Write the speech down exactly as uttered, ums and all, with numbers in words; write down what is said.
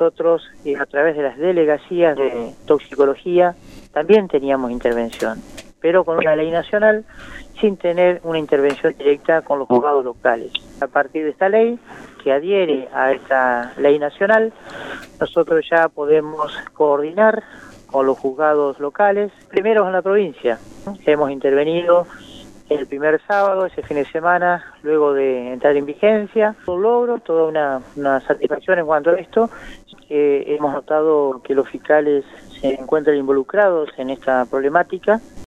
nosotros eh, a través de las delegaciones de toxicología también teníamos intervención, pero con una ley nacional sin tener una intervención directa con los juzgados locales. A partir de esta ley, que adhiere a esta ley nacional, nosotros ya podemos coordinar con los juzgados locales, primero en la provincia. Hemos intervenido el primer sábado, ese fin de semana, luego de entrar en vigencia. Un logro, toda una, una satisfacción en cuanto a esto. Eh, hemos notado que los fiscales se encuentran involucrados en esta problemática.